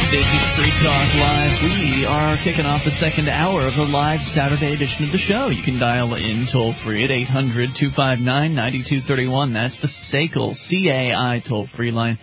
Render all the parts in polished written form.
This is Free Talk Live. We are kicking off the second hour of the live Saturday edition of the show. You can dial in toll-free at 800-259-9231. That's the SACL, C-A-I toll-free line,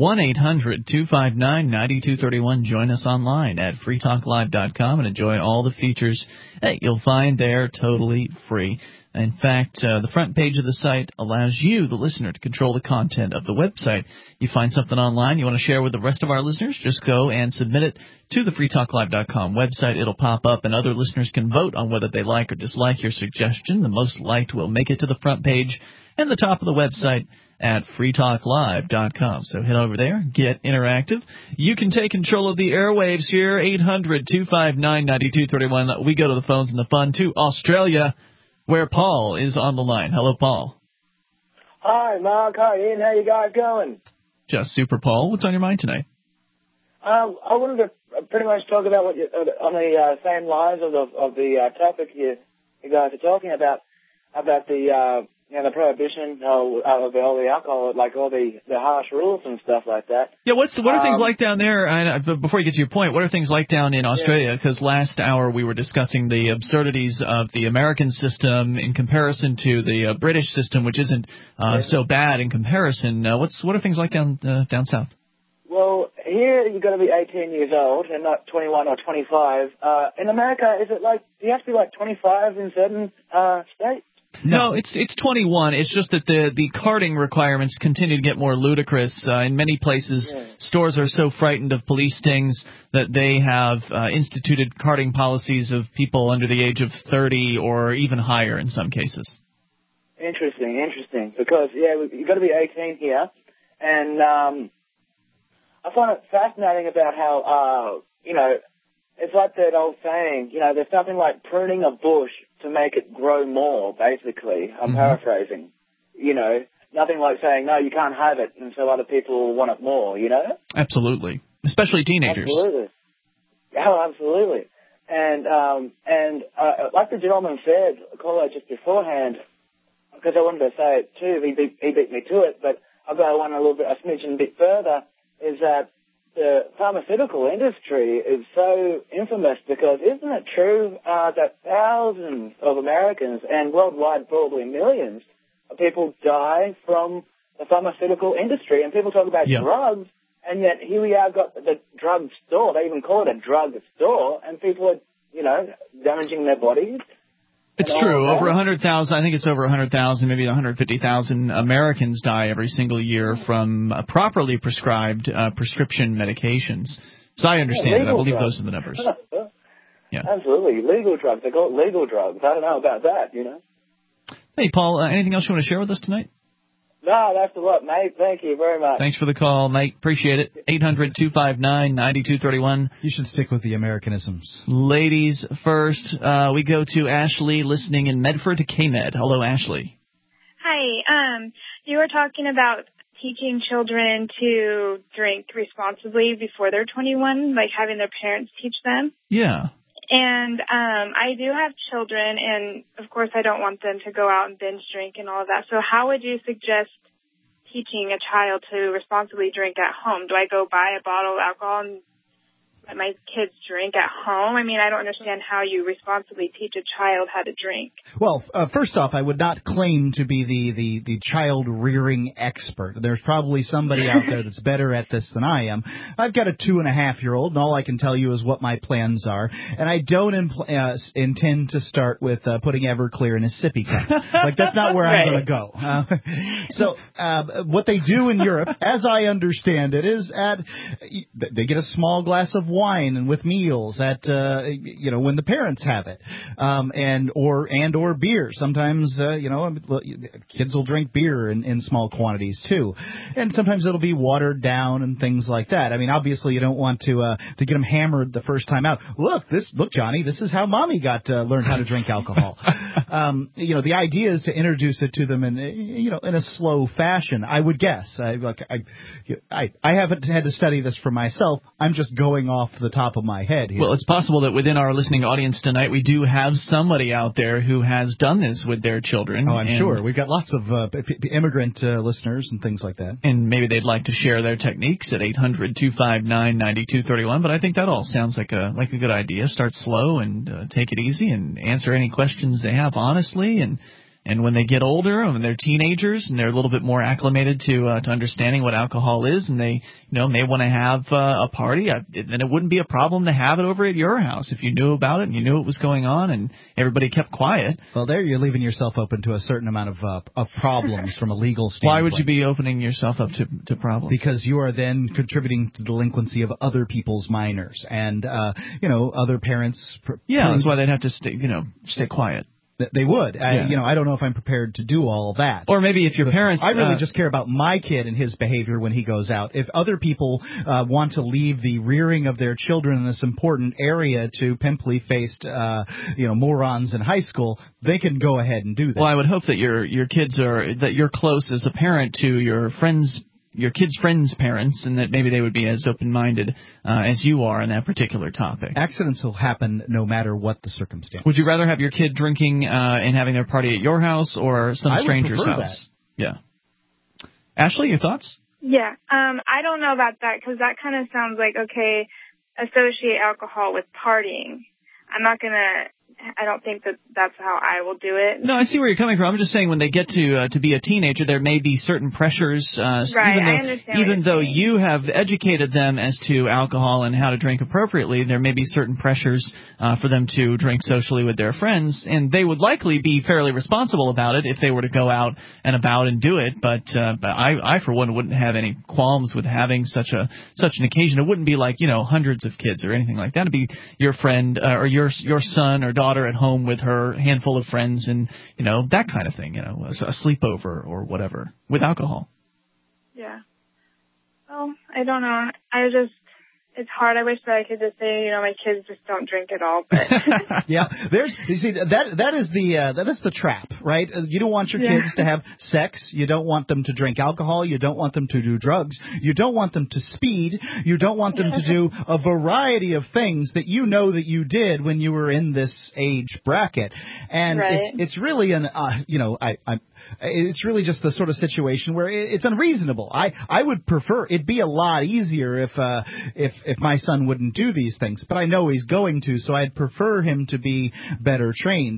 1-800-259-9231. Join us online at freetalklive.com and enjoy all the features that you'll find there totally free. In fact, the front page of the site allows you, the listener, to control the content of the website. You find something online you want to share with the rest of our listeners, just go and submit it to the freetalklive.com website. It'll pop up, and other listeners can vote on whether they like or dislike your suggestion. The most liked will make it to the front page and the top of the website at freetalklive.com. So head over there, get interactive. You can take control of the airwaves here, 800-259-9231. We go to the phones and the fun to Australia, where Paul is on the line. Hello, Paul. Hi, Mark. Hi, Ian. How you guys going? Just super, Paul. What's on your mind tonight? I wanted to pretty much talk about what on the same lines of the topic you guys are talking about the the prohibition of all the alcohol, like all the harsh rules and stuff like that. Yeah, what are things like down there? But before you get to your point, what are things like down in Australia? Because last hour we were discussing the absurdities of the American system in comparison to the British system, which isn't so bad in comparison. What are things like down south? Well, here you've got to be 18 years old and not 21 or 25. In America, is it like, do you have to be like 25 in certain states? No, it's 21. It's just that the carding requirements continue to get more ludicrous. In many places, stores are so frightened of police stings that they have instituted carding policies of people under the age of 30 or even higher in some cases. Interesting. Because, you've got to be 18 here. And I find it fascinating about how, it's like that old saying, there's nothing like pruning a bush to make it grow more, basically. I'm paraphrasing. Nothing like saying, no, you can't have it, and so other people want it more, Absolutely. Especially teenagers. Absolutely. Oh, absolutely. And like the gentleman said, a caller just beforehand, because I wanted to say it too, he beat me to it, but I'll go on a smidgen bit further, is that the pharmaceutical industry is so infamous because isn't it true that thousands of Americans and worldwide probably millions of people die from the pharmaceutical industry? And people talk about drugs, and yet here we are got the drug store. They even call it a drug store, and people are, damaging their bodies. It's true. Over 100,000, I think it's over 100,000, maybe 150,000 Americans die every single year from properly prescribed prescription medications. So I understand it. I believe those are the numbers. Yeah. Absolutely. Legal drugs. They call it legal drugs. I don't know about that, Hey, Paul, anything else you want to share with us tonight? No, that's a lot, mate. Thank you very much. Thanks for the call, mate. Appreciate it. 800-259-9231. You should stick with the Americanisms. Ladies first. We go to Ashley, listening in Medford to KMed. Hello, Ashley. Hi. You were talking about teaching children to drink responsibly before they're 21, like having their parents teach them. Yeah. And I do have children, and, of course, I don't want them to go out and binge drink and all of that. So how would you suggest teaching a child to responsibly drink at home? Do I go buy a bottle of alcohol and let my kids drink at home? I mean, I don't understand how you responsibly teach a child how to drink. Well, first off, I would not claim to be the child-rearing expert. There's probably somebody out there that's better at this than I am. I've got a 2.5-year-old, and all I can tell you is what my plans are. And I don't intend to start with putting Everclear in a sippy cup. Like, that's not where I'm going to go. So what they do in Europe, as I understand it, is they get a small glass of wine and with meals at when the parents have it, and or beer. Sometimes kids will drink beer in small quantities too, and sometimes it'll be watered down and things like that. I mean, obviously you don't want to get them hammered the first time out. Look, Johnny, this is how Mommy learned how to drink alcohol. The idea is to introduce it to them in a slow fashion. I would guess. I haven't had to study this for myself. I'm just going off off the top of my head here. Well, it's possible that within our listening audience tonight, we do have somebody out there who has done this with their children. Oh, I'm sure. We've got lots of immigrant listeners and things like that. And maybe they'd like to share their techniques at 800-259-9231. But I think that all sounds like a good idea. Start slow and take it easy and answer any questions they have honestly. And when they get older, when they're teenagers and they're a little bit more acclimated to understanding what alcohol is, and they may want to have a party, then it wouldn't be a problem to have it over at your house if you knew about it and you knew it was going on and everybody kept quiet. Well, there you're leaving yourself open to a certain amount of problems from a legal standpoint. Why would you be opening yourself up to problems? Because you are then contributing to the delinquency of other people's minors and other parents. Yeah, that's why they'd have to stay quiet. They would. Yeah. I don't know if I'm prepared to do all of that. Or maybe if your parents... I really just care about my kid and his behavior when he goes out. If other people want to leave the rearing of their children in this important area to pimply-faced, morons in high school, they can go ahead and do that. Well, I would hope that your kids that you're close as a parent to your kids' friends' parents, and that maybe they would be as open-minded as you are on that particular topic. Accidents will happen no matter what the circumstance. Would you rather have your kid drinking and having their party at your house or some stranger's house? That. Yeah. Ashley, your thoughts? Yeah. I don't know about that because that kind of sounds like, okay, associate alcohol with partying. I don't think that's how I will do it. No, I see where you're coming from. I'm just saying when they get to be a teenager, there may be certain pressures. Right, even though you have educated them as to alcohol and how to drink appropriately, there may be certain pressures for them to drink socially with their friends, and they would likely be fairly responsible about it if they were to go out and about and do it. But I for one, wouldn't have any qualms with having such an occasion. It wouldn't be like hundreds of kids or anything like that. It'd be your friend or your son or daughter at home with her handful of friends and that kind of thing, a sleepover or whatever with alcohol. Yeah. Well, I don't know. It's hard. I wish that I could just say, my kids just don't drink at all. But yeah, that is the trap, right? You don't want your kids to have sex. You don't want them to drink alcohol. You don't want them to do drugs. You don't want them to speed. You don't want them to do a variety of things that that you did when you were in this age bracket. And it's really it's really just the sort of situation where it's unreasonable. I would prefer it'd be a lot easier if my son wouldn't do these things, but I know he's going to, so I'd prefer him to be better trained.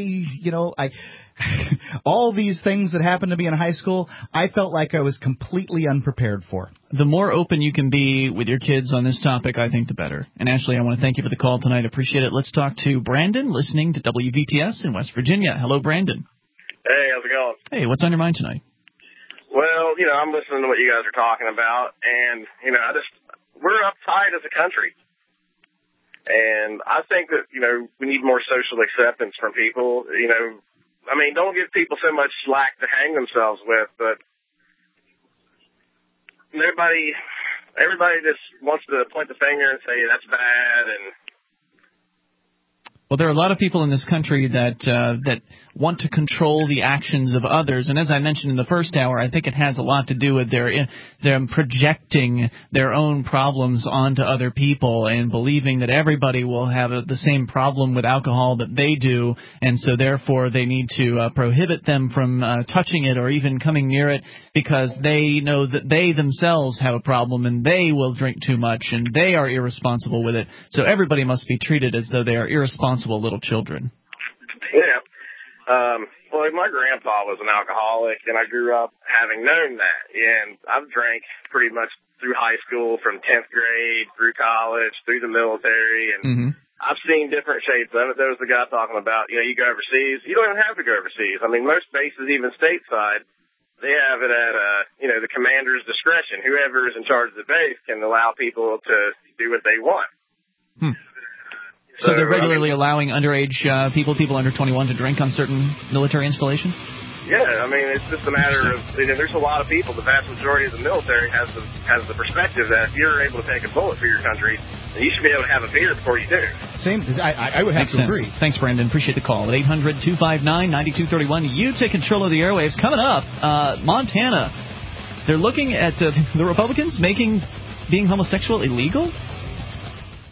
All these things that happened to me in high school, I felt like I was completely unprepared for. The more open you can be with your kids on this topic, I think the better. And Ashley, I want to thank you for the call tonight. Appreciate it. Let's talk to Brandon, listening to WVTS in West Virginia. Hello, Brandon. Hey, how's it going? Hey, what's on your mind tonight? Well, I'm listening to what you guys are talking about, and, we're uptight as a country. And I think that, we need more social acceptance from people. Don't give people so much slack to hang themselves with, but everybody just wants to point the finger and say that's bad. And well, there are a lot of people in this country that want to control the actions of others, and as I mentioned in the first hour, I think it has a lot to do with them projecting their own problems onto other people and believing that everybody will have the same problem with alcohol that they do, and so therefore they need to prohibit them from touching it or even coming near it because they know that they themselves have a problem and they will drink too much and they are irresponsible with it. So everybody must be treated as though they are irresponsible little children. Yeah. Well, my grandpa was an alcoholic, and I grew up having known that. And I've drank pretty much through high school, from 10th grade through college, through the military, and I've seen different shades of it. There was the guy talking about, you go overseas. You don't even have to go overseas. Most bases, even stateside, they have it at, the commander's discretion. Whoever is in charge of the base can allow people to do what they want. So they're regularly allowing underage people under 21 to drink on certain military installations? Yeah, it's just a matter of, there's a lot of people, the vast majority of the military has the perspective that if you're able to take a bullet for your country, then you should be able to have a beer before you do. Same, I would have to agree. Thanks, Brandon. Appreciate the call. At 800-259-9231, you take control of the airwaves. Coming up, Montana. They're looking at the Republicans making being homosexual illegal?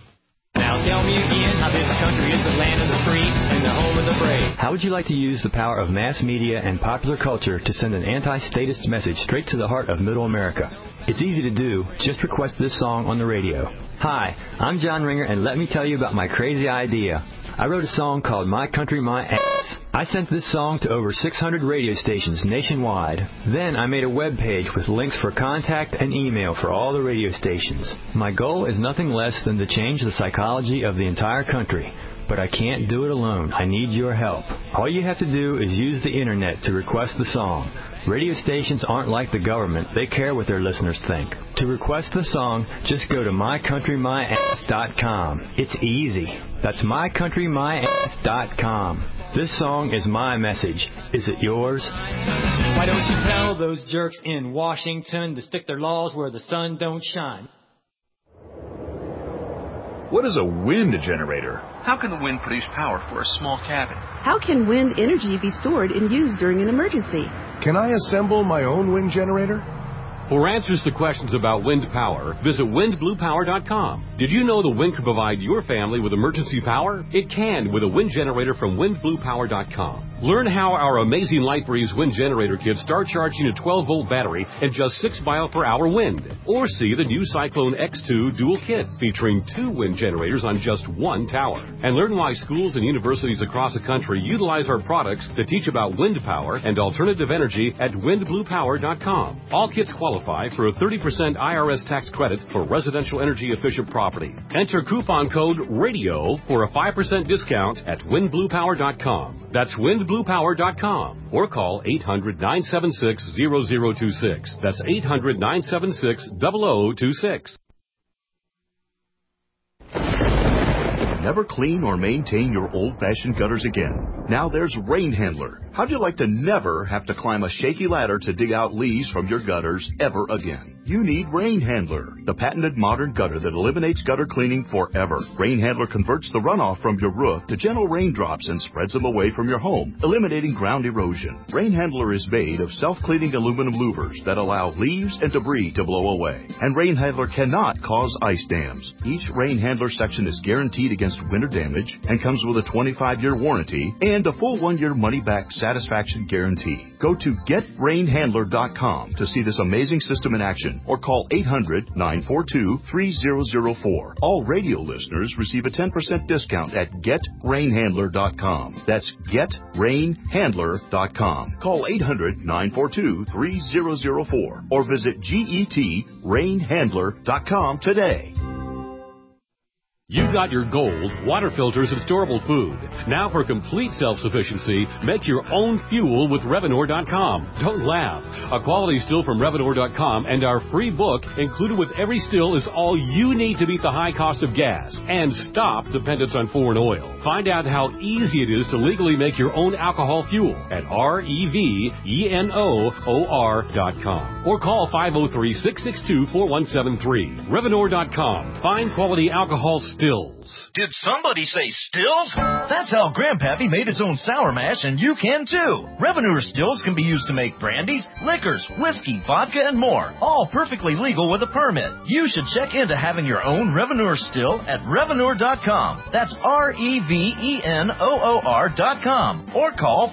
Tell me again how this country is the land of the free and the home of the brave. How would you like to use the power of mass media and popular culture to send an anti-statist message straight to the heart of Middle America? It's easy to do. Just request this song on the radio. Hi, I'm John Ringer, and let me tell you about my crazy idea. I wrote a song called My Country, My Ass. I sent this song to over 600 radio stations nationwide. Then I made a web page with links for contact and email for all the radio stations. My goal is nothing less than to change the psychology of the entire country. But I can't do it alone. I need your help. All you have to do is use the Internet to request the song. Radio stations aren't like the government. They care what their listeners think. To request the song, just go to mycountrymyass.com. It's easy. That's mycountrymyass.com. This song is my message. Is it yours? Why don't you tell those jerks in Washington to stick their laws where the sun don't shine? What is a wind generator? How can the wind produce power for a small cabin? How can wind energy be stored and used during an emergency? Can I assemble my own wind generator? For answers to questions about wind power, visit windbluepower.com. Did you know the wind can provide your family with emergency power? It can with a wind generator from windbluepower.com. Learn how our amazing LightBreeze wind generator kits start charging a 12-volt battery and just 6 mile-per-hour wind. Or see the new Cyclone X2 dual kit featuring 2 wind generators on just 1 tower. And learn why schools and universities across the country utilize our products to teach about wind power and alternative energy at windbluepower.com. All kits qualify for a 30% IRS tax credit for residential energy efficient property. Enter coupon code RADIO for a 5% discount at windbluepower.com. That's windbluepower.com or call 800-976-0026. That's 800-976-0026. Never clean or maintain your old-fashioned gutters again. Now there's Rain Handler. How'd you like to never have to climb a shaky ladder to dig out leaves from your gutters ever again? You need Rain Handler, the patented modern gutter that eliminates gutter cleaning forever. Rain Handler converts the runoff from your roof to gentle raindrops and spreads them away from your home, eliminating ground erosion. Rain Handler is made of self-cleaning aluminum louvers that allow leaves and debris to blow away. And Rain Handler cannot cause ice dams. Each Rain Handler section is guaranteed against winter damage and comes with a 25-year warranty and a full 1-year money-back satisfaction guarantee. Go to GetRainHandler.com to see this amazing system in action or call 800-942-3004. All radio listeners receive a 10% discount at GetRainHandler.com. That's GetRainHandler.com. Call 800-942-3004 or visit GetRainHandler.com today. You've got your gold, water filters, and storable food. Now for complete self-sufficiency, make your own fuel with Revenor.com. Don't laugh. A quality still from Revenor.com and our free book included with every still is all you need to beat the high cost of gas and stop dependence on foreign oil. Find out how easy it is to legally make your own alcohol fuel at REVENOOR.com or call 503-662-4173. Revenor.com. Find quality alcohol stills. Did somebody say stills? That's how Grandpappy made his own sour mash, and you can too. Revenor stills can be used to make brandies, liquors, whiskey, vodka, and more. All perfectly legal with a permit. You should check into having your own Revenor still at Revenor.com. That's REVENOOR.com. Or call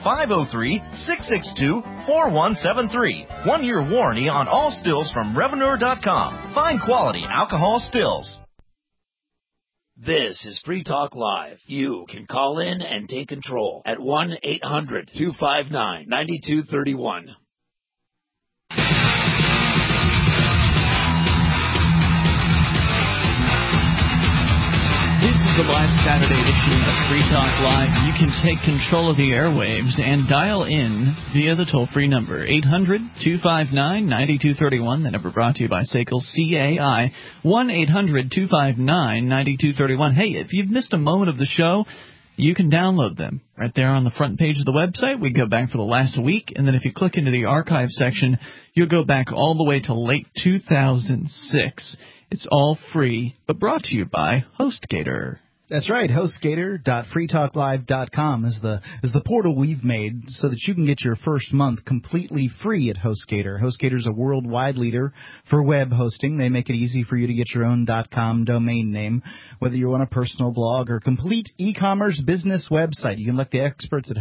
503-662-4173. 1-year warranty on all stills from Revenor.com. Fine quality alcohol stills. This is Free Talk Live. You can call in and take control at 1-800-259-9231. This is the live Saturday edition of Free Talk Live. You can take control of the airwaves and dial in via the toll-free number, 800-259-9231. The number brought to you by SACL CAI, 1-800-259-9231. Hey, if you've missed a moment of the show, you can download them right there on the front page of the website. We go back for the last week, and then if you click into the archive section, you'll go back all the way to late 2006. It's all free, but brought to you by HostGator. That's right. HostGator.freetalklive.com is the portal we've made so that you can get your first month completely free at HostGator. HostGator is a worldwide leader for web hosting. They make it easy for you to get your own .com domain name, whether you want a personal blog or complete e-commerce business website. You can let the experts at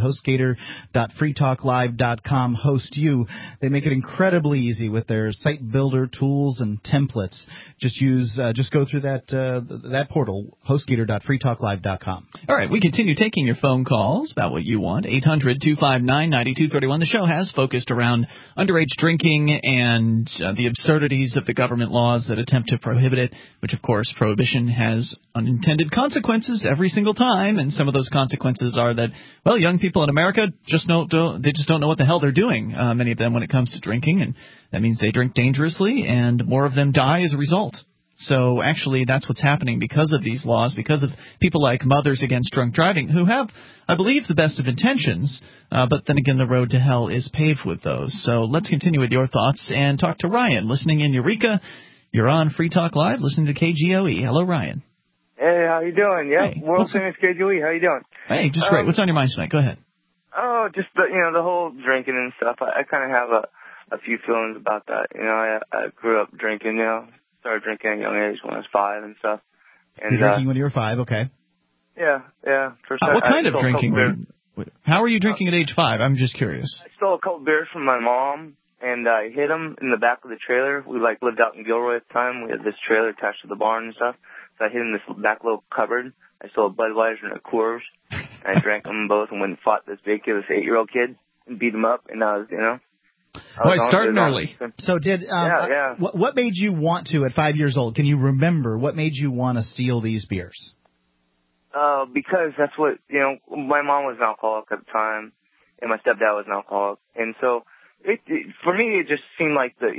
HostGator.freetalklive.com host you. They make it incredibly easy with their site builder tools and templates. Just go through that portal, HostGator.freetalklive.com. All right, we continue taking your phone calls about what you want. 800-259-9231. The show has focused around underage drinking and the absurdities of the government laws that attempt to prohibit it, which, of course, prohibition has unintended consequences every single time, and some of those consequences are that, well, young people in America just don't know what the hell they're doing, many of them, when it comes to drinking, and that means they drink dangerously, and more of them die as a result. So actually that's what's happening because of these laws, because of people like Mothers Against Drunk Driving, who have, I believe, the best of intentions, but then again the road to hell is paved with those. So let's continue with your thoughts and talk to Ryan, listening in Eureka. You're on Free Talk Live, listening to KGOE. Hello, Ryan. Hey, how you doing? Yeah, hey, world famous KGOE. How you doing? Hey, just great. What's on your mind tonight? Go ahead. Oh, just the whole drinking and stuff. I kind of have a few feelings about that. I grew up drinking, started drinking at a young age when I was 5 and stuff. And, you're drinking when you were 5, okay. Yeah. What kind of drinking? How are you drinking at age 5? I'm just curious. I stole a couple beers from my mom, and I hid them in the back of the trailer. We, lived out in Gilroy at the time. We had this trailer attached to the barn and stuff. So I hid in this back little cupboard. I stole a Budweiser and a Coors, and I drank them both and went and fought this big kid, this 8-year-old kid, and beat him up, and I was, Boy, starting early. So what made you want to, at 5 years old, can you remember, what made you want to steal these beers? Because that's what, my mom was an alcoholic at the time, and my stepdad was an alcoholic. And so, for me, it just seemed like I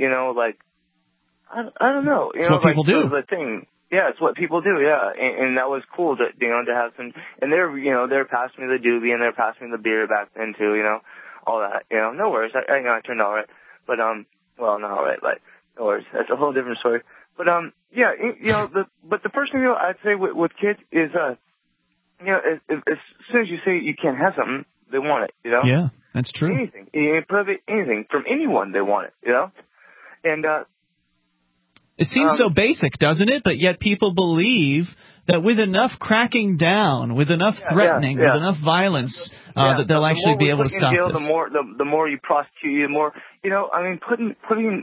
don't know. It's what people do. The thing. Yeah, it's what people do, yeah. And that was cool to have some, and they're passing me the doobie, and they're passing me the beer back then too, all that, no worries. I turned out all right. But, well, not all right, but no worries. That's a whole different story. But, but the first thing, I'd say with kids is, as soon as you say you can't have something, they want it, Yeah, that's true. Anything. Anything from anyone, they want it, And, it seems so basic, doesn't it? But yet people believe that with enough cracking down, with enough threatening, with enough violence, that they'll actually be able to stop this. The more you prosecute, the more, putting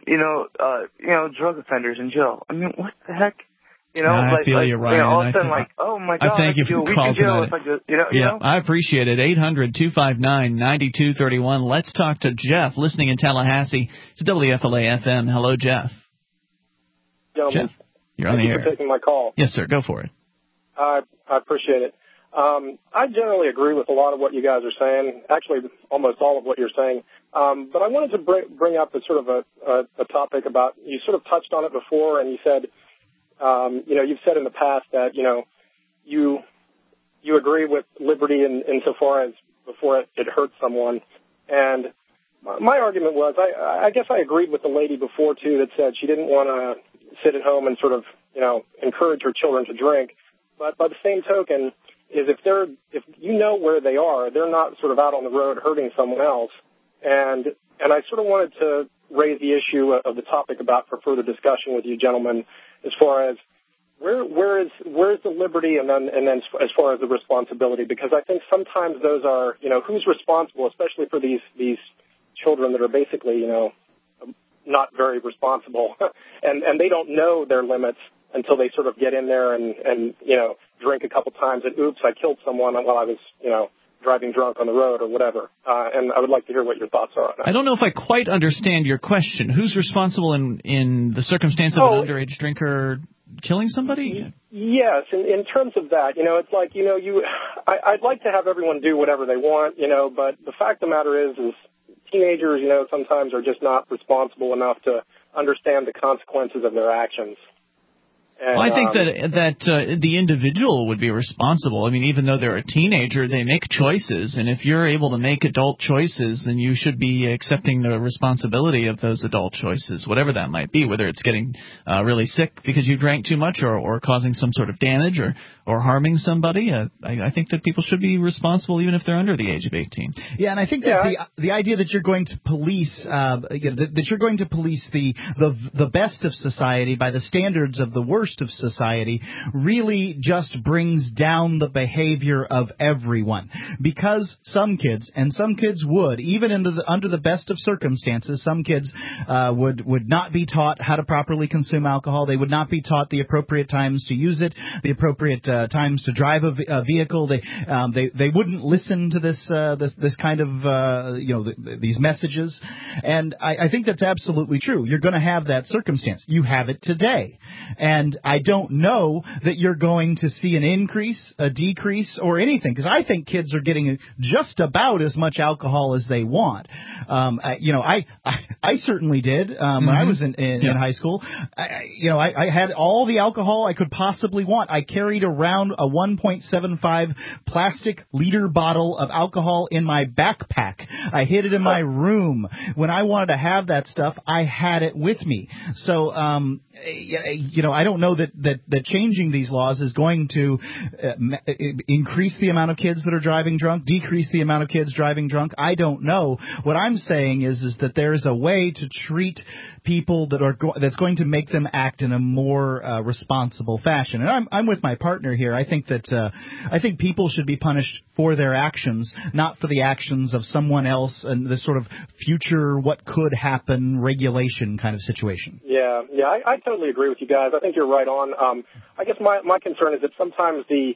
drug offenders in jail. I mean, what the heck? I feel you, Ryan. All of a sudden, oh my God, I thank you for the call tonight. I appreciate it. 800-259-9231. Let's talk to Jeff, listening in Tallahassee to WFLA-FM. Hello, Jeff. Gentlemen, Jeff, you're on the air. Thank you for taking my call. Yes, sir. Go for it. I appreciate it. I generally agree with a lot of what you guys are saying, actually almost all of what you're saying. But I wanted to bring up a sort of a topic about, you sort of touched on it before, and you said, you've said in the past that, you agree with liberty insofar as before it hurts someone. And my argument was, I guess I agreed with the lady before, too, that said she didn't want to sit at home and sort of, encourage her children to drink. But by the same token, is if you know where they are, they're not sort of out on the road hurting someone else. And I sort of wanted to raise the issue of the topic about for further discussion with you gentlemen, as far as where's the liberty and then as far as the responsibility, because I think sometimes those are, who's responsible, especially for these children that are basically, not very responsible and they don't know their limits until they sort of get in there and drink a couple times and oops, I killed someone while I was, driving drunk on the road or whatever. And I would like to hear what your thoughts are on that. I don't know if I quite understand your question. Who's responsible in the circumstance of an underage drinker killing somebody? Yes, in terms of that, it's like, I'd like to have everyone do whatever they want, but the fact of the matter is teenagers, sometimes are just not responsible enough to understand the consequences of their actions. And, well, I think that the individual would be responsible. I mean, even though they're a teenager, they make choices, and if you're able to make adult choices, then you should be accepting the responsibility of those adult choices, whatever that might be, whether it's getting really sick because you drank too much or causing some sort of damage or harming somebody. I think that people should be responsible even if they're under the age of 18. Yeah, and I think that the idea that you're going to police that you're going to police the best of society by the standards of the worst of society really just brings down the behavior of everyone, because some kids would, even under the best of circumstances, some kids would not be taught how to properly consume alcohol. They would not be taught the appropriate times to use it, the appropriate times to drive a vehicle. They wouldn't listen to this kind of these messages, and I think that's absolutely true. You're going to have that circumstance. You have it today, and I don't know that you're going to see an increase, a decrease, or anything, because I think kids are getting just about as much alcohol as they want. I certainly did when I was in high school. I had all the alcohol I could possibly want. I carried around a 1.75 plastic liter bottle of alcohol in my backpack. I hid it in my room. When I wanted to have that stuff, I had it with me. So, I don't know that changing these laws is going to increase the amount of kids that are driving drunk, decrease the amount of kids driving drunk. I don't know. What I'm saying is that there's a way to treat people that's going to make them act in a more responsible fashion. And I'm with my partner here. I think people should be punished for their actions, not for the actions of someone else, and this sort of future what could happen regulation kind of situation. Yeah, I totally agree with you guys. I think you're right on. I guess my concern is that sometimes the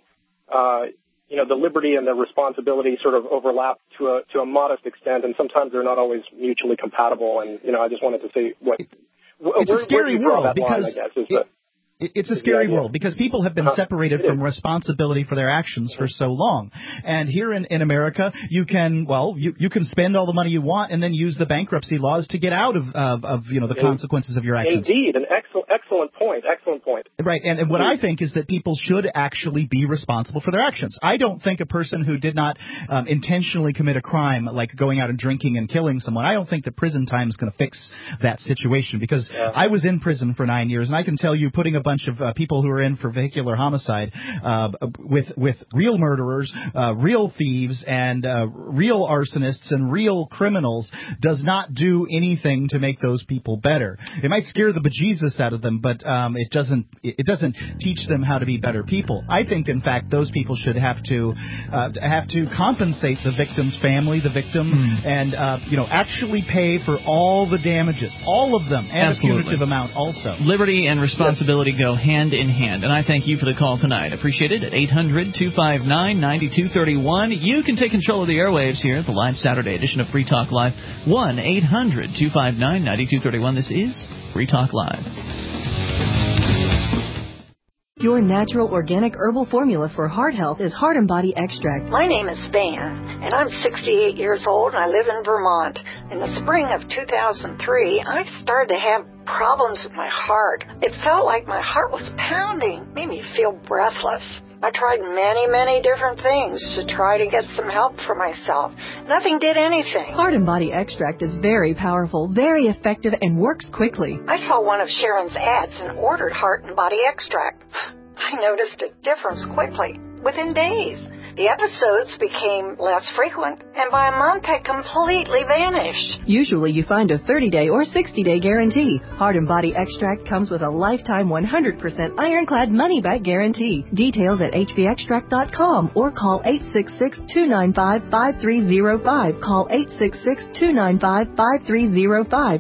liberty and the responsibility sort of overlap to a modest extent, and sometimes they're not always mutually compatible. And I just wanted to say it's a scary world because it's a scary idea. World because people have been separated from responsibility for their actions for so long. And here in America, you can spend all the money you want and then use the bankruptcy laws to get out of the consequences of your actions. Indeed, an excellent point. Right, and what I think is that people should actually be responsible for their actions. I don't think a person who did not intentionally commit a crime, like going out and drinking and killing someone, I don't think that prison time is going to fix that situation, because I was in prison for 9 years, and I can tell you, putting a bunch of people who are in for vehicular homicide with real murderers, real thieves, and real arsonists and real criminals does not do anything to make those people better. It might scare the bejesus out of them, but it doesn't teach them how to be better people. I think, in fact, those people should have to compensate the victim's family, the victim, and actually pay for all the damages, all of them, and Absolutely. A punitive amount also. Liberty and responsibility go hand in hand, and I thank you for the call tonight. Appreciate it. At 800-259-9231, you can take control of the airwaves here at the live Saturday edition of Free Talk Live. 1-800-259-9231. This is Free Talk Live. Your natural organic herbal formula for heart health is Heart and Body Extract. My name is Van, and I'm 68 years old, and I live in Vermont. In the spring of 2003, I started to have problems with my heart. It felt like my heart was pounding, made me feel breathless. I tried many different things to try to get some help for myself. Nothing did anything. Heart and Body Extract is very powerful, very effective, and works quickly. I saw one of Sharon's ads and ordered Heart and Body Extract. I noticed a difference quickly, within days. The episodes became less frequent, and by a month had completely vanished. Usually you find a 30-day or 60-day guarantee. Heart and Body Extract comes with a lifetime 100% ironclad money-back guarantee. Details at hvextract.com or call 866-295-5305. Call 866-295-5305.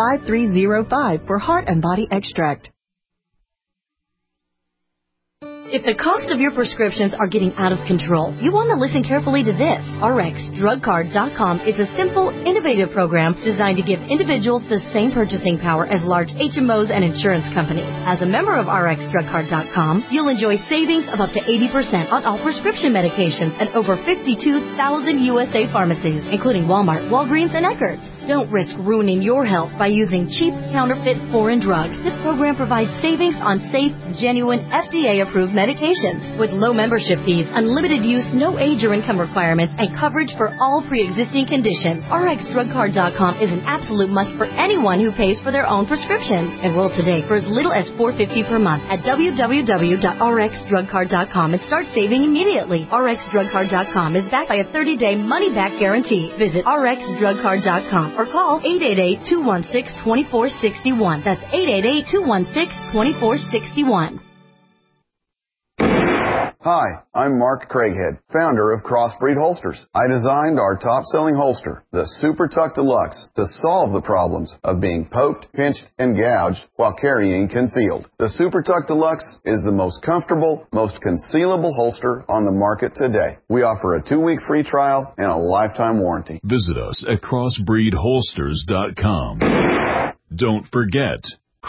866-295-5305 for Heart and Body Extract. If the cost of your prescriptions are getting out of control, you want to listen carefully to this. RxDrugCard.com is a simple, innovative program designed to give individuals the same purchasing power as large HMOs and insurance companies. As a member of RxDrugCard.com, you'll enjoy savings of up to 80% on all prescription medications at over 52,000 USA pharmacies, including Walmart, Walgreens, and Eckerd's. Don't risk ruining your health by using cheap, counterfeit, foreign drugs. This program provides savings on safe, genuine, FDA-approved medications with low membership fees, unlimited use, no age or income requirements, and coverage for all pre-existing conditions. RxDrugCard.com is an absolute must for anyone who pays for their own prescriptions. Enroll today for as little as $4.50 per month at www.rxdrugcard.com and start saving immediately. RxDrugCard.com is backed by a 30-day money-back guarantee. Visit RxDrugCard.com or call 888-216-2461. That's 888-216-2461. Hi, I'm Mark Craighead, founder of Crossbreed Holsters. I designed our top-selling holster, the Super Tuck Deluxe, to solve the problems of being poked, pinched, and gouged while carrying concealed. The Super Tuck Deluxe is the most comfortable, most concealable holster on the market today. We offer a 2-week free trial and a lifetime warranty. Visit us at crossbreedholsters.com. Don't forget,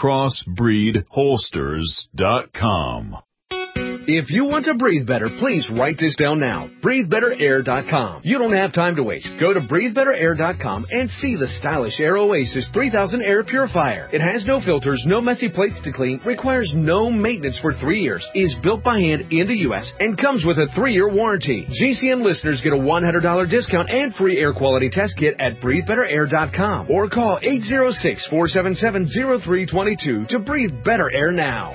crossbreedholsters.com. If you want to breathe better, please write this down now. BreatheBetterAir.com. You don't have time to waste. Go to BreatheBetterAir.com and see the stylish Air Oasis 3000 Air Purifier. It has no filters, no messy plates to clean, requires no maintenance for 3 years, is built by hand in the U.S., and comes with a 3-year warranty. GCN listeners get a $100 discount and free air quality test kit at BreatheBetterAir.com or call 806-477-0322 to breathe better air now.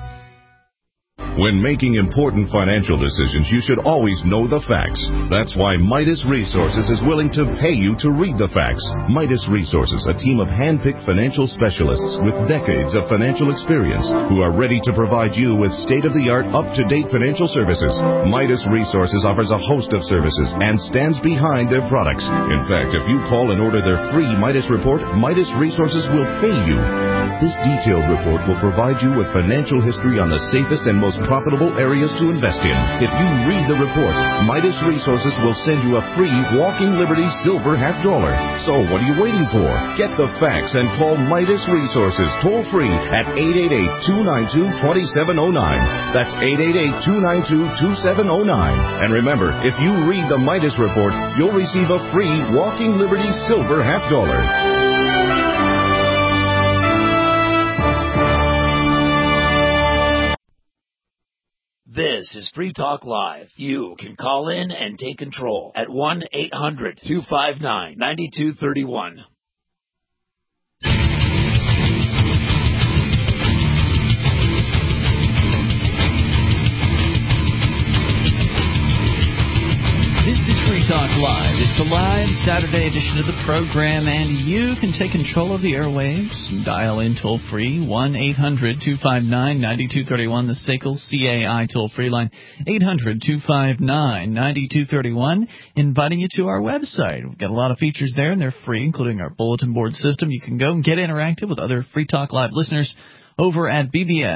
When making important financial decisions, you should always know the facts. That's why Midas Resources is willing to pay you to read the facts. Midas Resources, a team of hand-picked financial specialists with decades of financial experience who are ready to provide you with state-of-the-art, up-to-date financial services. Midas Resources offers a host of services and stands behind their products. In fact, if you call and order their free Midas report, Midas Resources will pay you. This detailed report will provide you with financial history on the safest and most profitable areas to invest in. If you read the report, Midas Resources will send you a free Walking Liberty Silver $50. So what are you waiting for? Get the facts and call Midas Resources toll free at 888-292-2709. That's 888-292-2709. And remember, if you read the Midas report, you'll receive a free Walking Liberty Silver $50. This is Free Talk Live. You can call in and take control at 1-800-259-9231. This is Free Talk Live. It's a live Saturday edition of the program, and you can take control of the airwaves. Dial in toll-free, 1-800-259-9231, the SACL CAI toll-free line, 800-259-9231, inviting you to our website. We've got a lot of features there, and they're free, including our bulletin board system. You can go and get interactive with other Free Talk Live listeners over at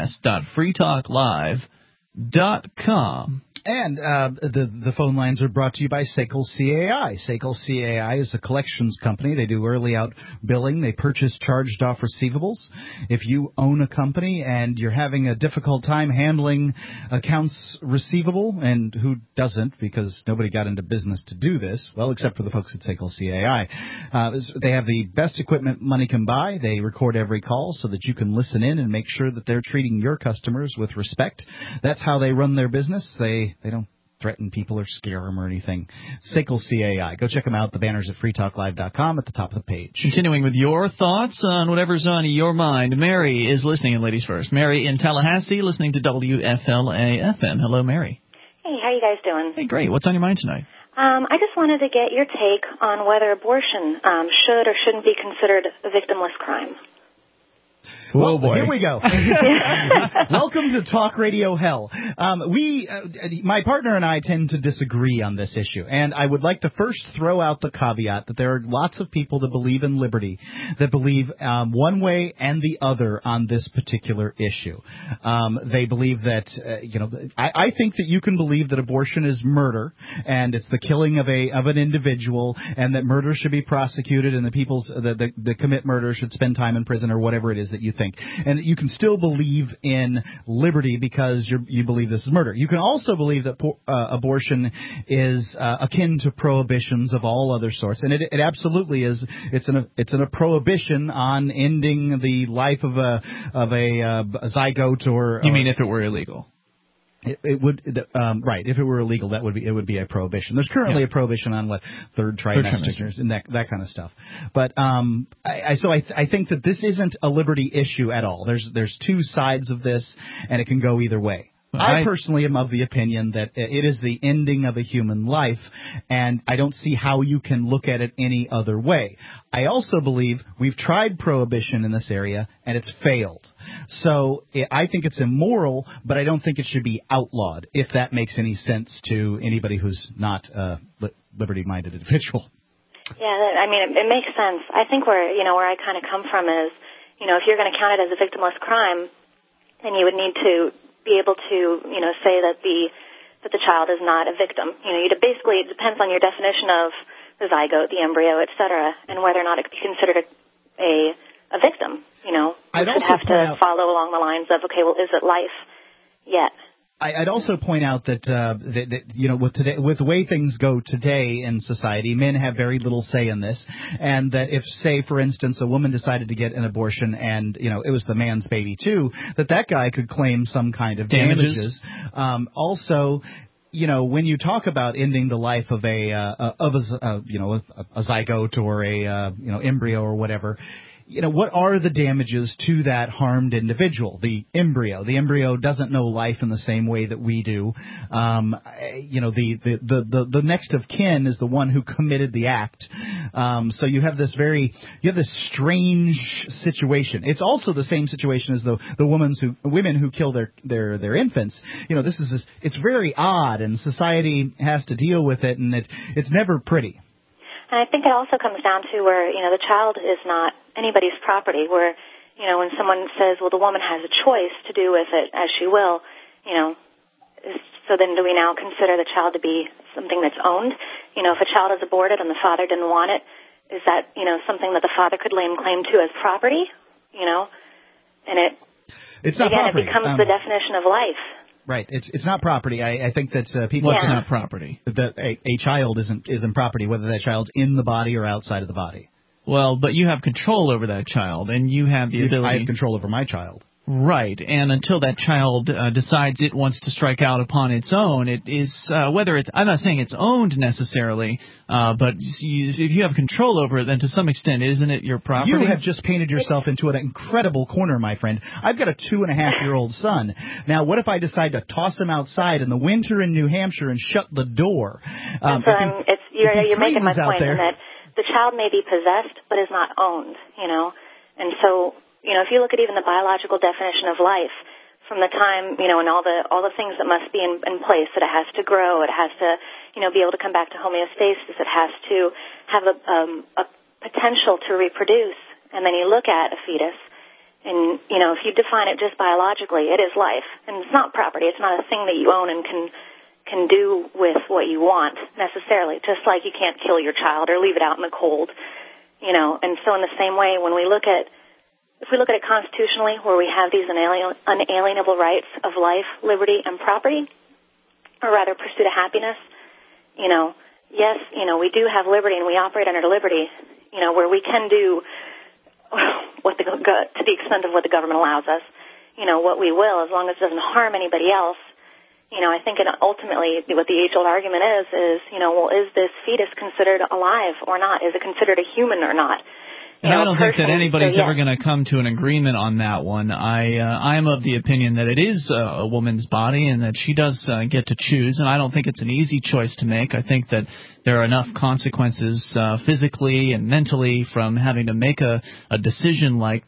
bbs.freetalklive.com. And the phone lines are brought to you by SACL CAI. SACL CAI is a collections company. They do early out billing. They purchase charged off receivables. If you own a company and you're having a difficult time handling accounts receivable, and who doesn't, because nobody got into business to do this, well, except for the folks at SACL CAI. They have the best equipment money can buy. They record every call so that you can listen in and make sure that they're treating your customers with respect. That's how they run their business. They don't threaten people or scare them or anything. SACL CAI. Go check them out. The banner's at freetalklive.com at the top of the page. Continuing with your thoughts on whatever's on your mind. Mary is listening, and ladies first. Mary in Tallahassee, listening to WFLA-FM. Hello, Mary. Hey, how you guys doing? Hey, great. What's on your mind tonight? I just wanted to get your take on whether abortion should or shouldn't be considered a victimless crime. Well, boy. Here we go. Welcome to Talk Radio Hell. My partner and I tend to disagree on this issue, and I would like to first throw out the caveat that there are lots of people that believe in liberty, that believe one way and the other on this particular issue. They believe that, I think that you can believe that abortion is murder, and it's the killing of an individual, and that murder should be prosecuted, and the people that commit murder should spend time in prison or whatever it is that you think, and that you can still believe in liberty because you believe this is murder. You can also believe that abortion is akin to prohibitions of all other sorts, and it absolutely is. It's a prohibition on ending the life of a zygote or. You mean if it were illegal? It would right. If it were illegal, it would be a prohibition. There's currently a prohibition on third trimesters and that kind of stuff. But I think that this isn't a liberty issue at all. There's two sides of this, and it can go either way. I personally am of the opinion that it is the ending of a human life, and I don't see how you can look at it any other way. I also believe we've tried prohibition in this area, and it's failed. So I think it's immoral, but I don't think it should be outlawed, if that makes any sense to anybody who's not a liberty-minded individual. Yeah, I mean, it makes sense. I think where I kind of come from is, if you're going to count it as a victimless crime, then you would need to be able to, say that the child is not a victim. Basically it depends on your definition of the zygote, the embryo, et cetera, and whether or not it could be considered a victim. I'd would have to follow along the lines of, okay, well, is it life yet? I'd also point out that with the way things go today in society, men have very little say in this, and that if, say, for instance, a woman decided to get an abortion and it was the man's baby too, that guy could claim some kind of damages. Also, when you talk about ending the life of a zygote or a embryo or whatever. What are the damages to that harmed individual? The embryo doesn't know life in the same way that we do. The next of kin is the one who committed the act. So you have this strange situation. It's also the same situation as the women who kill their infants. It's very odd, and society has to deal with it, and it's never pretty. And I think it also comes down to where, the child is not anybody's property, where, when someone says, well, the woman has a choice to do with it as she will, so then do we now consider the child to be something that's owned? If a child is aborted and the father didn't want it, is that, something that the father could lay claim to as property? And it's not again, property. It becomes the definition of life. Right. It's not property. I think that people. What's not property? That a child isn't property, whether that child's in the body or outside of the body. Well, but you have control over that child, and you have the ability. I have control over my child. Right, and until that child decides it wants to strike out upon its own, it is whether it's. I'm not saying it's owned necessarily, but if you have control over it, then to some extent, isn't it your property? You have just painted yourself into an incredible corner, my friend. I've got a 2.5-year-old son. Now, what if I decide to toss him outside in the winter in New Hampshire and shut the door? You're making my point in that the child may be possessed, but is not owned. And so. If you look at even the biological definition of life, from the time, and all the things that must be in place, that it has to grow, it has to, be able to come back to homeostasis, it has to have a potential to reproduce, and then you look at a fetus, and, if you define it just biologically, it is life, and it's not property, it's not a thing that you own and can do with what you want, necessarily, just like you can't kill your child or leave it out in the cold, and so in the same way, if we look at it constitutionally, where we have these unalienable rights of life, liberty, and property, or rather pursuit of happiness, yes, we do have liberty and we operate under liberty, where we can do what to the extent of what the government allows us, what we will, as long as it doesn't harm anybody else. I think ultimately what the age-old argument is, is this fetus considered alive or not? Is it considered a human or not? And I don't think that anybody's ever going to come to an agreement on that one. I am of the opinion that it is a woman's body and that she does get to choose, and I don't think it's an easy choice to make. I think that there are enough consequences physically and mentally from having to make a decision like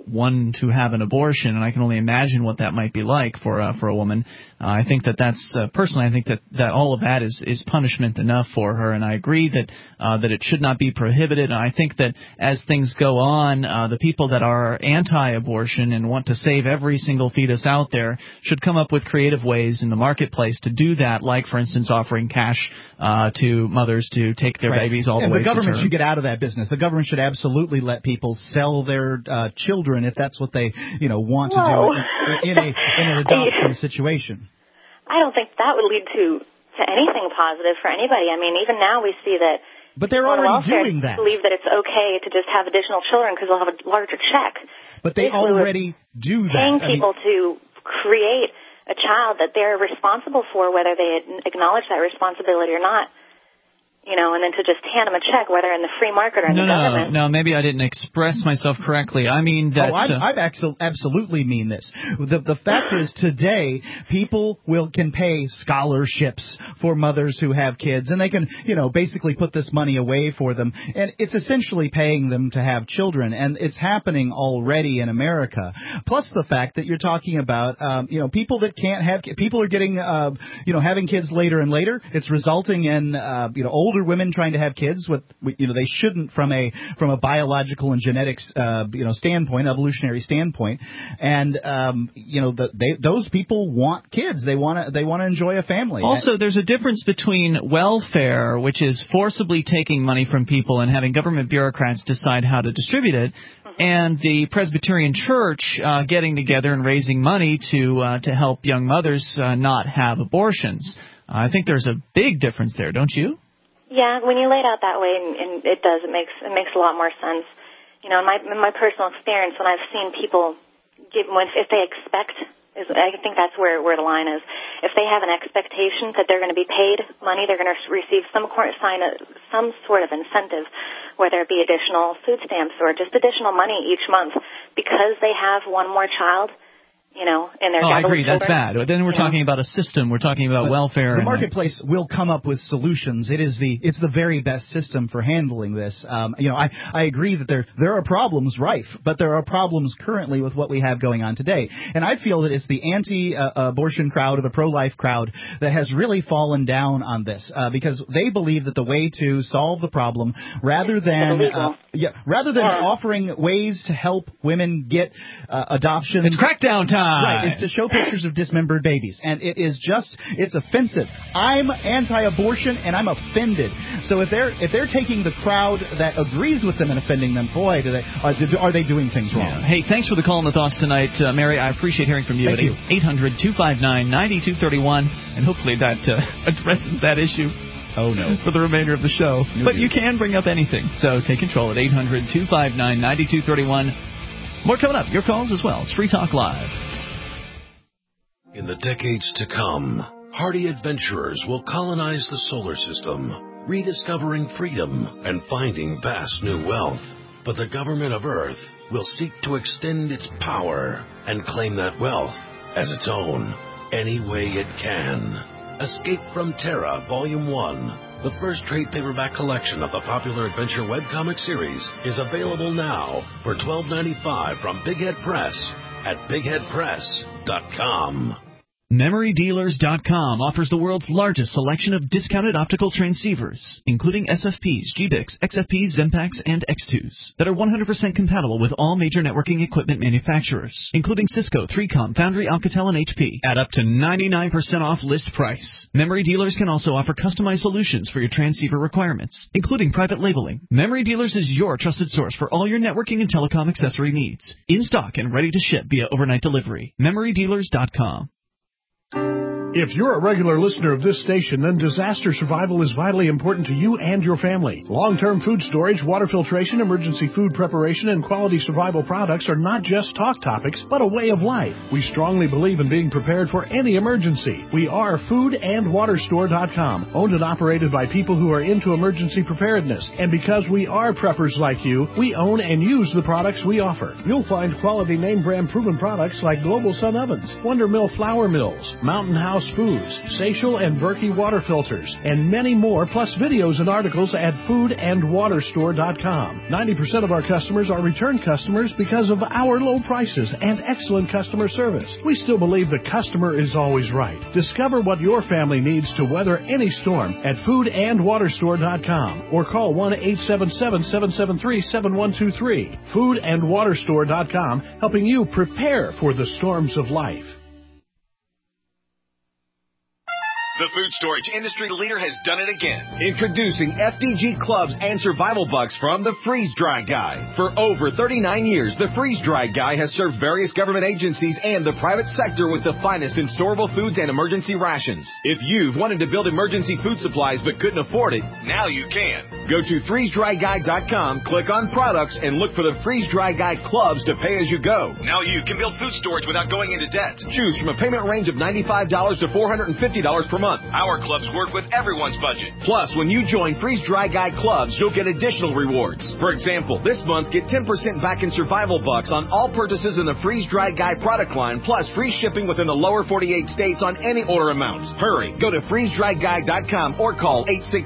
one to have an abortion, and I can only imagine what that might be like for a woman. I think that's personally, I think that all of that is punishment enough for her, and I agree that it should not be prohibited. And I think that as things go on, the people that are anti-abortion and want to save every single fetus out there should come up with creative ways in the marketplace to do that, like, for instance, offering cash to mothers to take their babies all the way to term. And the government should get out of that business. The government should absolutely let people sell their children if that's what they want to do in an adoption situation. I don't think that would lead to anything positive for anybody. I mean, even now we see that. But they're already doing that. Believe that it's okay to just have additional children because they'll have a larger check. But they already do that. Paying people to create a child that they're responsible for, whether they acknowledge that responsibility or not. And then to just hand them a check, whether in the free market or in the government. No, maybe I didn't express myself correctly. I mean that. I absolutely mean this. The fact is, today people can pay scholarships for mothers who have kids, and they can, basically put this money away for them, and it's essentially paying them to have children, and it's happening already in America. Plus the fact that you're talking about, people that can't have, people are getting, having kids later and later. It's resulting in, older women trying to have kids with, they shouldn't from a biological and genetics, standpoint, evolutionary standpoint. And, those people want kids. They want to enjoy a family. Also, there's a difference between welfare, which is forcibly taking money from people and having government bureaucrats decide how to distribute it, and the Presbyterian Church getting together and raising money to help young mothers not have abortions. I think there's a big difference there, don't you? Yeah, when you lay it out that way, and it does, it makes a lot more sense. In my personal experience, when I've seen people if they expect, I think that's where the line is. If they have an expectation that they're going to be paid money, they're going to receive some sort of incentive, whether it be additional food stamps or just additional money each month, because they have one more child. In their I agree. That's bad. Then we're talking about a system. We're talking about welfare. The marketplace will come up with solutions. It's the very best system for handling this. I agree that there are problems rife, but there are problems currently with what we have going on today. And I feel that it's the anti-abortion crowd or the pro-life crowd that has really fallen down on this because they believe that the way to solve the problem, rather than offering ways to help women get adoption, it's crackdown time. Right, is to show pictures of dismembered babies. And it's offensive. I'm anti-abortion, and I'm offended. So if they're taking the crowd that agrees with them and offending them, boy, are they doing things wrong. Yeah. Hey, thanks for the call and the thoughts tonight, Mary. I appreciate hearing from you. Thank you. 800-259-9231, and hopefully that addresses that issue. Oh, no. For the remainder of the show. No, but you can bring up anything. So take control at 800-259-9231. More coming up. Your calls as well. It's Free Talk Live. In the decades to come, hardy adventurers will colonize the solar system, rediscovering freedom and finding vast new wealth. But the government of Earth will seek to extend its power and claim that wealth as its own any way it can. Escape from Terra Volume 1, the first trade paperback collection of the popular adventure webcomic series, is available now for $12.95 from Big Head Press at bigheadpress.com. MemoryDealers.com offers the world's largest selection of discounted optical transceivers, including SFPs, GBICs, XFPs, Xempax, and X2s, that are 100% compatible with all major networking equipment manufacturers, including Cisco, 3Com, Foundry, Alcatel, and HP, at up to 99% off list price. Memory Dealers can also offer customized solutions for your transceiver requirements, including private labeling. Memory Dealers is your trusted source for all your networking and telecom accessory needs, in stock and ready to ship via overnight delivery. MemoryDealers.com. If you're a regular listener of this station, then disaster survival is vitally important to you and your family. Long-term food storage, water filtration, emergency food preparation, and quality survival products are not just talk topics, but a way of life. We strongly believe in being prepared for any emergency. We are foodandwaterstore.com, owned and operated by people who are into emergency preparedness. And because we are preppers like you, we own and use the products we offer. You'll find quality name brand proven products like Global Sun Ovens, Wonder Mill Flour Mills, Mountain House House Foods, Seychelles and Berkey water filters, and many more, plus videos and articles at foodandwaterstore.com. 90% of our customers are return customers because of our low prices and excellent customer service. We still believe the customer is always right. Discover what your family needs to weather any storm at foodandwaterstore.com or call 1-877-773-7123. Foodandwaterstore.com, helping you prepare for the storms of life. The food storage industry leader has done it again. Introducing FDG Clubs and Survival Bucks from the Freeze Dry Guy. For over 39 years, the Freeze Dry Guy has served various government agencies and the private sector with the finest in storable foods and emergency rations. If you've wanted to build emergency food supplies but couldn't afford it, now you can. Go to freezedryguy.com, click on products, and look for the Freeze Dry Guy Clubs to pay as you go. Now you can build food storage without going into debt. Choose from a payment range of $95 to $450 per month. Our clubs work with everyone's budget. Plus, when you join Freeze Dry Guy Clubs, you'll get additional rewards. For example, this month, get 10% back in Survival Bucks on all purchases in the Freeze Dry Guy product line, plus free shipping within the lower 48 states on any order amount. Hurry, go to freezedryguy.com or call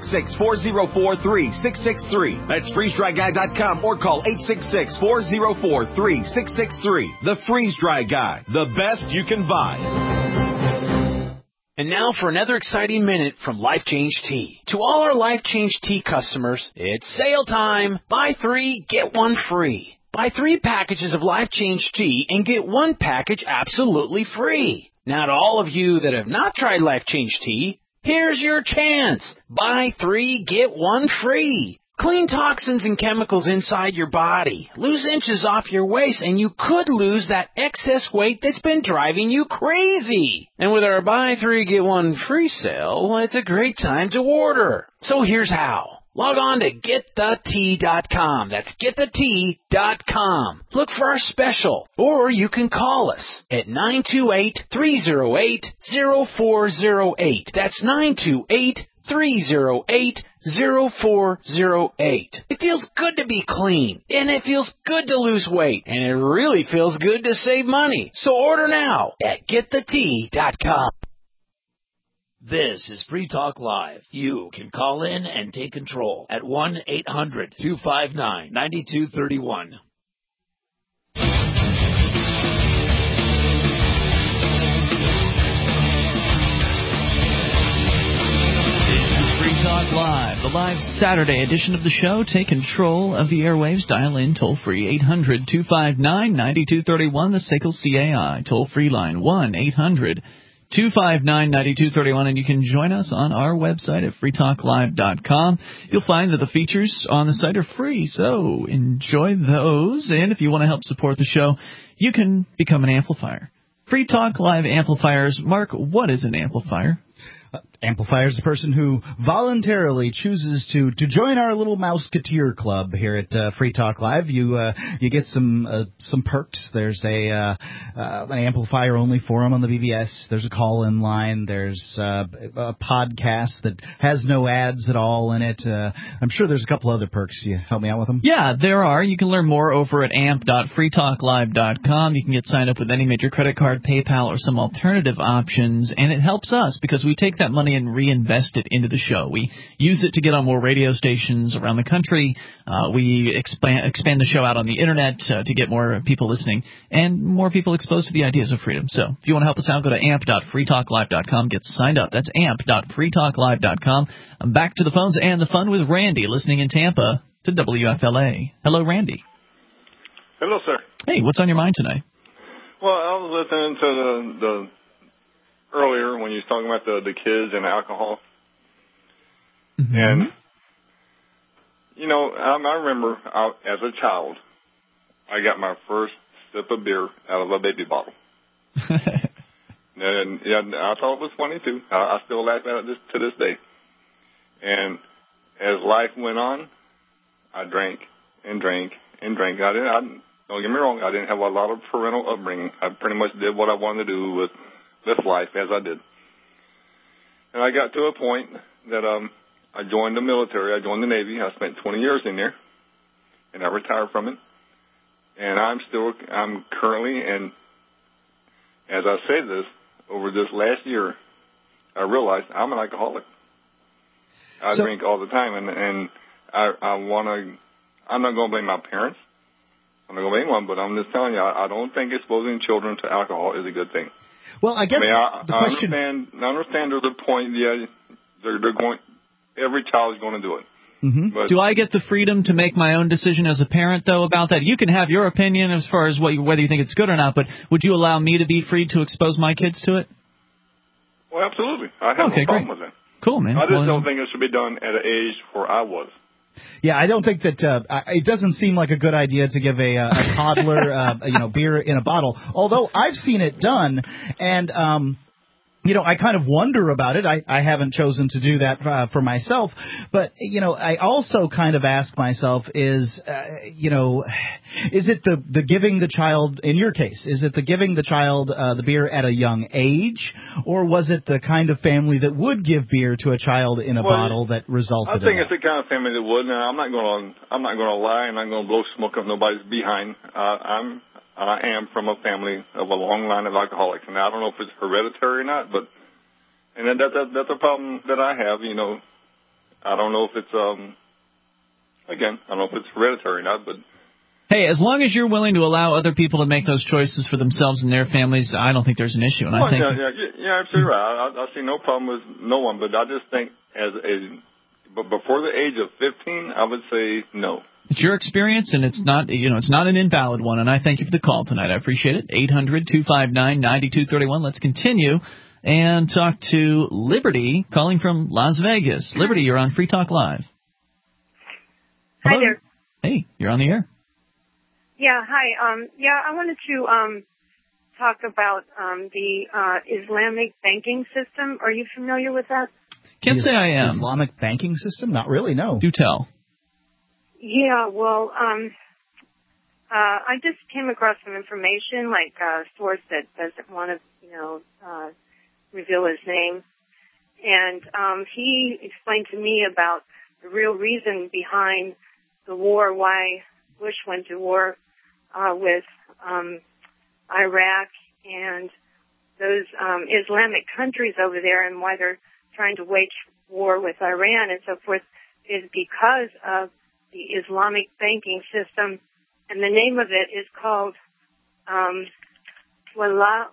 866-404-3663. That's freezedryguy.com or call 866-404-3663. The Freeze Dry Guy, the best you can buy. And now for another exciting minute from Life Change Tea. To all our Life Change Tea customers, it's sale time. Buy 3, get 1 free. Buy 3 packages of Life Change Tea and get 1 package absolutely free. Now to all of you that have not tried Life Change Tea, here's your chance. Buy 3, get 1 free. Clean toxins and chemicals inside your body. Lose inches off your waist, and you could lose that excess weight that's been driving you crazy. And with our buy 3, get 1 free sale, it's a great time to order. So here's how. Log on to getthetea.com. That's getthetea.com. Look for our special, or you can call us at 928-308-0408. That's 928-308-0408. It feels good to be clean, and it feels good to lose weight, and it really feels good to save money. So order now at getthetea.com. This is Free Talk Live. You can call in and take control at 1-800-259-9231. Talk Live, the live Saturday edition of the show. Take control of the airwaves. Dial in toll-free 800-259-9231, the SACL CAI toll-free line, 1-800-259-9231, and you can join us on our website at freetalklive.com. You'll find that the features on the site are free, so enjoy those. And if you want to help support the show, you can become an amplifier. Free Talk Live amplifiers. Mark, what is an amplifier? Amplifier is the person who voluntarily chooses to join our little Mouseketeer club here at Free Talk Live. You get some perks. There's an amplifier only forum on the BBS. There's a call-in line. There's a podcast that has no ads at all in it. I'm sure there's a couple other perks. You help me out with them? Yeah, there are. You can learn more over at amp.freetalklive.com. You can get signed up with any major credit card, PayPal, or some alternative options, and it helps us because we take that money and reinvest it into the show. We use it to get on more radio stations around the country. We expand the show out on the Internet to get more people listening and more people exposed to the ideas of freedom. So if you want to help us out, go to amp.freetalklive.com. Get signed up. That's amp.freetalklive.com. I'm back to the phones and the fun with Randy, listening in Tampa to WFLA. Hello, Randy. Hello, sir. Hey, what's on your mind tonight? Well, I was listening to the earlier when you was talking about the kids and alcohol. Mm-hmm. And, you know, I remember as a child, I got my first sip of beer out of a baby bottle. And yeah, I thought it was funny, too. I still laugh at it to this day. And as life went on, I drank and drank and drank. Don't get me wrong, I didn't have a lot of parental upbringing. I pretty much did what I wanted to do with life as I did. And I got to a point that I joined the military. I joined the Navy. I spent 20 years in there, and I retired from it. And I'm currently, and as I say this, over this last year, I realized I'm an alcoholic. I drink all the time, and I'm not going to blame my parents. I'm not going to blame one, but I'm just telling you, I don't think exposing children to alcohol is a good thing. Well, I guess the question... I understand there's a point, yeah, they're going, every child is going to do it. Mm-hmm. Do I get the freedom to make my own decision as a parent, though, about that? You can have your opinion as far as whether you think it's good or not, but would you allow me to be free to expose my kids to it? Well, absolutely. I have no problem with that. Cool, man. I just don't think it should be done at an age where I was. Yeah, I don't think that it doesn't seem like a good idea to give a toddler beer in a bottle. Although I've seen it done, and I kind of wonder about it. I haven't chosen to do that for myself, but I also kind of ask myself is it the giving the child, in your case, is it the giving the child the beer at a young age, or was it the kind of family that would give beer to a child in a bottle that resulted? I think it's the kind of family that would. Now, I'm not going to lie. I'm not going to blow smoke up nobody's behind. I am from a family of a long line of alcoholics, and I don't know if it's hereditary or not, but that's a problem that I have. I don't know if it's I don't know if it's hereditary or not, but. Hey, as long as you're willing to allow other people to make those choices for themselves and their families, I don't think there's an issue. And I think absolutely right. I see no problem with no one, but I just think but before the age of 15, I would say no. It's your experience, and it's not an invalid one, and I thank you for the call tonight. I appreciate it. 800-259-9231. Let's continue and talk to Liberty, calling from Las Vegas. Liberty, you're on Free Talk Live. Hello? Hi there. Hey, you're on the air. Yeah, hi. I wanted to talk about the Islamic banking system. Are you familiar with that? Can't say I am. Islamic banking system? Not really, no. Do tell. Yeah, well, I just came across some information, like a source that doesn't want to, reveal his name. And he explained to me about the real reason behind the war, why Bush went to war with Iraq and those Islamic countries over there, and why they're trying to wage war with Iran and so forth, is because of the Islamic banking system, and the name of it is called Hawala,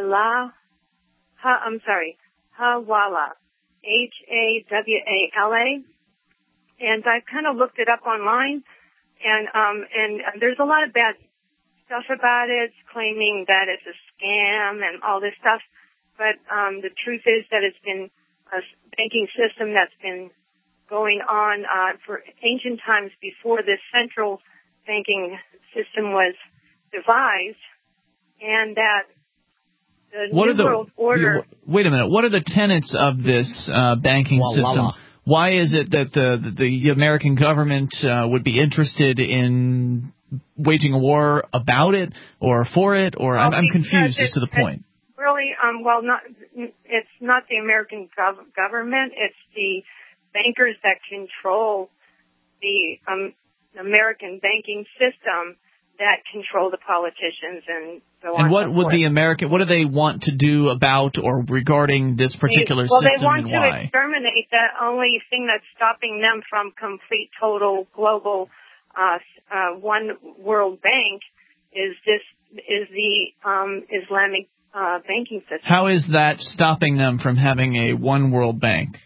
Hawala, and I kind of looked it up online, and there's a lot of bad stuff about it, claiming that it's a scam and all this stuff, but the truth is that it's been a banking system that's been going on for ancient times before this central banking system was devised, and that the New World Order... Wait a minute. What are the tenets of this banking system? Why is it that the American government would be interested in waging a war about it or for it? Or I'm confused as to the point. Really, it's not the American government. It's the bankers that control the American banking system that control the politicians and so on. And what would what do they want to do about or regarding this particular system, they want and to why? exterminate. The only thing that's stopping them from complete, total, global one world bank is the Islamic banking system. How is that stopping them from having a one world bank?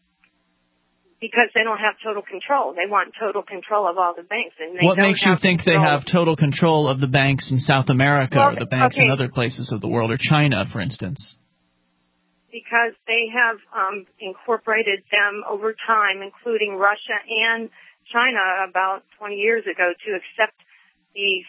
Because they don't have total control. They want total control of all the banks. And what makes you think they have total control of the banks in South America or the banks in other places of the world, or China, for instance? Because they have incorporated them over time, including Russia and China about 20 years ago, to accept the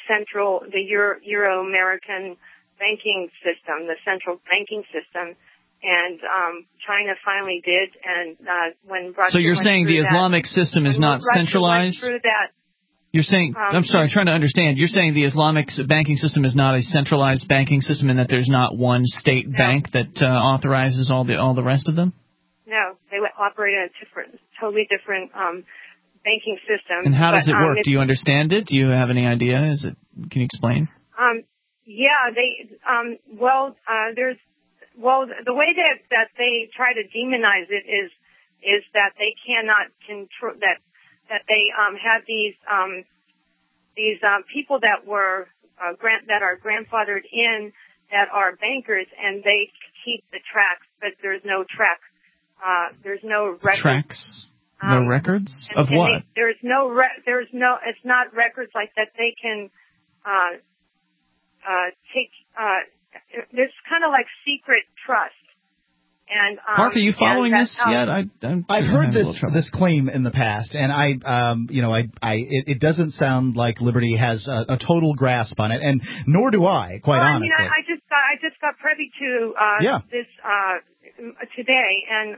Euro-American banking system, the central banking system. And China finally did, and when Russia So you're saying the Islamic system is not centralized? You're saying, I'm sorry, I'm trying to understand. You're saying the Islamic banking system is not a centralized banking system, and that there's not one state bank that authorizes all the rest of them? No, they operate in a totally different banking system. And how does it work? Do you understand it? Do you have any idea? Can you explain? Yeah, there's well, the way that they try to demonize it is that they cannot control that they have these people that were that are grandfathered in that are bankers, and they keep the tracks, but there's no track. There's no record. Tracks. No records of what? There's no. It's not records like that. They can take. There's kind of like secret trust. And Mark, are you following this yet? I've heard this claim in the past, and it doesn't sound like Liberty has a total grasp on it, and nor do I, quite honestly. I just got privy to this today, and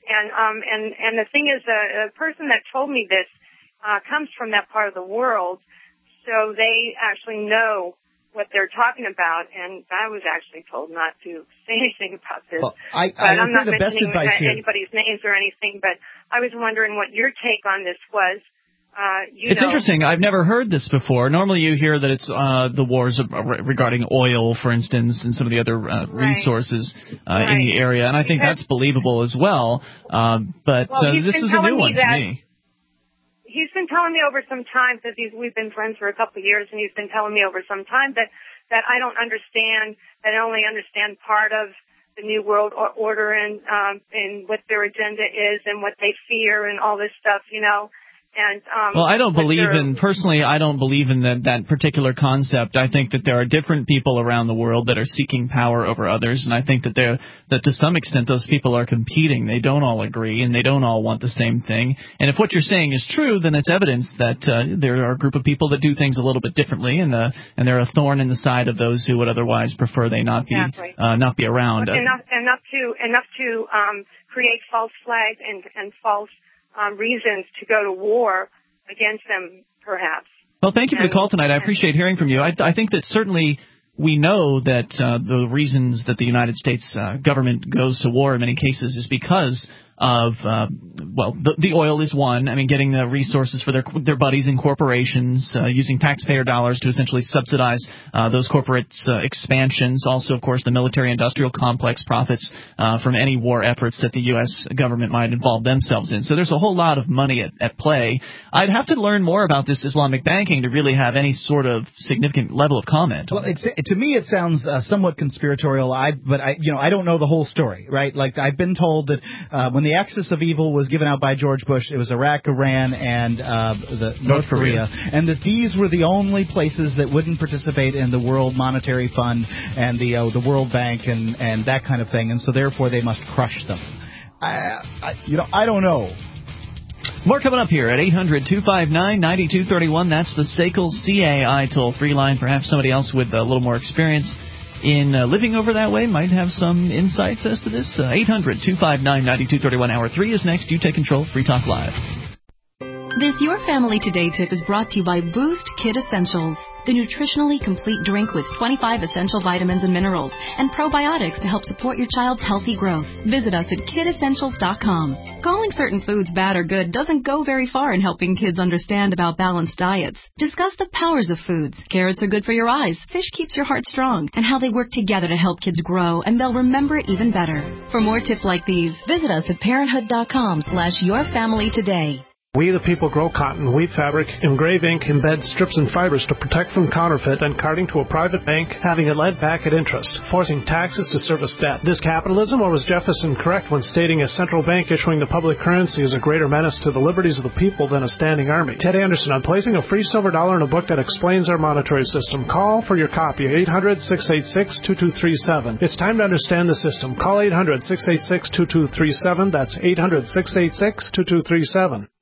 the thing is, the person that told me this comes from that part of the world, so they actually know what they're talking about, and I was actually told not to say anything about this. Well, I'm not mentioning anybody's names or anything, but I was wondering what your take on this was. It's interesting. I've never heard this before. Normally you hear that it's the wars regarding oil, for instance, and some of the other resources in the area, and I think that's believable as well. But this is a new one to me. He's been telling me over some time, because we've been friends for a couple of years, and he's been telling me over some time that I don't understand, that I only understand part of the New World Order and what their agenda is and what they fear and all this stuff, you know. And well, I don't believe in that particular concept. I think that there are different people around the world that are seeking power over others, and I think that to some extent those people are competing. They don't all agree, and they don't all want the same thing. And if what you're saying is true, then it's evidence that there are a group of people that do things a little bit differently, and they're a thorn in the side of those who would otherwise prefer they not be around. Enough to create false flags and false reasons to go to war against them, perhaps. Well, thank you for the call tonight. I appreciate hearing from you. I think that certainly we know that the reasons that the United States government goes to war in many cases is because of, the oil is one. I mean, getting the resources for their buddies in corporations, using taxpayer dollars to essentially subsidize those corporate expansions. Also, of course, the military-industrial complex profits from any war efforts that the U.S. government might involve themselves in. So there's a whole lot of money at play. I'd have to learn more about this Islamic banking to really have any sort of significant level of comment. Well, to me it sounds somewhat conspiratorial. But I don't know the whole story, right? Like, I've been told that when the Axis of Evil was given out by George Bush, it was Iraq, Iran, and North Korea, and that these were the only places that wouldn't participate in the World Monetary Fund and the World Bank and that kind of thing, and so therefore they must crush them. I don't know. More coming up here at 800-259-9231. That's the SACL CAI toll-free line. Perhaps somebody else with a little more experience in living over that way might have some insights as to this. 800-259-9231. Hour 3 is next. You take control. Free Talk Live. This Your Family Today tip is brought to you by Boost Kid Essentials, the nutritionally complete drink with 25 essential vitamins and minerals and probiotics to help support your child's healthy growth. Visit us at kidessentials.com. Calling certain foods bad or good doesn't go very far in helping kids understand about balanced diets. Discuss the powers of foods. Carrots are good for your eyes, fish keeps your heart strong, and how they work together to help kids grow, and they'll remember it even better. For more tips like these, visit us at parenthood.com/yourfamilytoday. We the people grow cotton, weave fabric, engrave ink, embed strips and fibers to protect from counterfeit and carting to a private bank, having it led back at interest, forcing taxes to service debt. This capitalism, or was Jefferson correct when stating a central bank issuing the public currency is a greater menace to the liberties of the people than a standing army? Ted Anderson on placing a free silver dollar in a book that explains our monetary system. Call for your copy, 800-686-2237. It's time to understand the system. Call 800-686-2237. That's 800-686-2237.